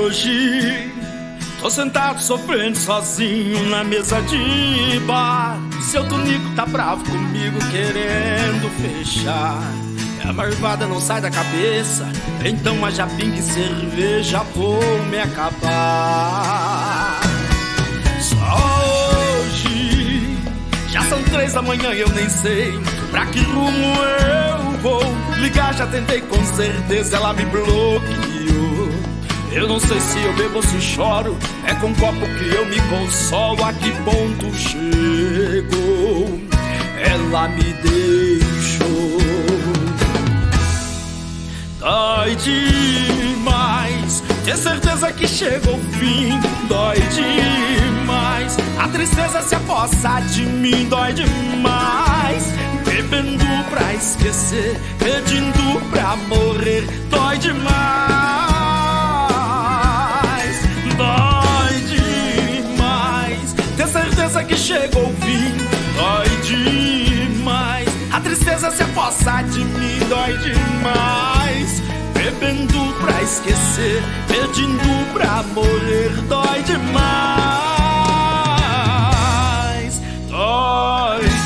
Hoje tô sentado sofrendo sozinho na mesa de bar. Seu Tonico tá bravo comigo, querendo fechar. A marvada não sai da cabeça, então a japinga e cerveja vou me acabar. Só hoje, já são 3 da manhã e eu nem sei pra que rumo eu vou. Ligar já tentei, com certeza ela me bloqueou. Eu não sei se eu bebo ou se choro, é com um copo que eu me consolo. A que ponto chegou? Ela me deixou. Dói demais ter certeza que chegou o fim. Dói demais, a tristeza se apossa de mim. Dói demais, bebendo pra esquecer, pedindo pra morrer. Dói demais, dói demais ter certeza que chegou o fim. Dói demais, a tristeza se apossa de mim. Dói demais, bebendo pra esquecer, pedindo pra morrer. Dói demais, dói demais.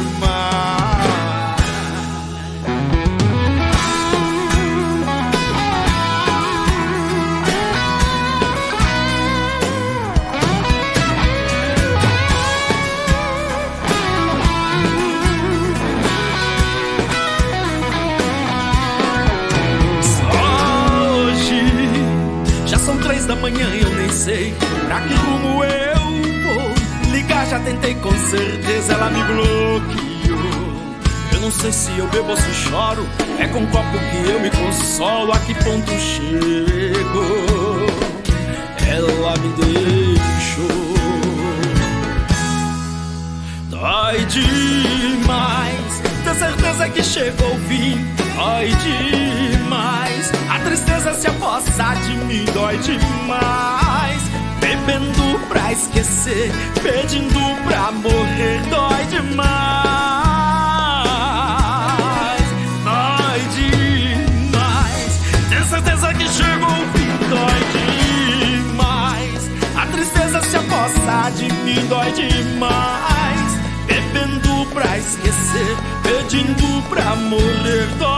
São 3 da manhã e eu nem sei pra que rumo eu vou. Ligar já tentei, com certeza ela me bloqueou. Eu não sei se eu bebo ou se choro, é com um copo que eu me consolo. A que ponto chego? Ela me deixou. Dói demais ter certeza que chegou o fim. Dói demais, a tristeza se apossa de mim. Dói demais, bebendo pra esquecer, pedindo pra morrer. Dói demais, dói demais ter certeza que chegou o fim. Dói demais, a tristeza se apossa de mim. Dói demais, bebendo pra esquecer, pedindo pra morrer. Dói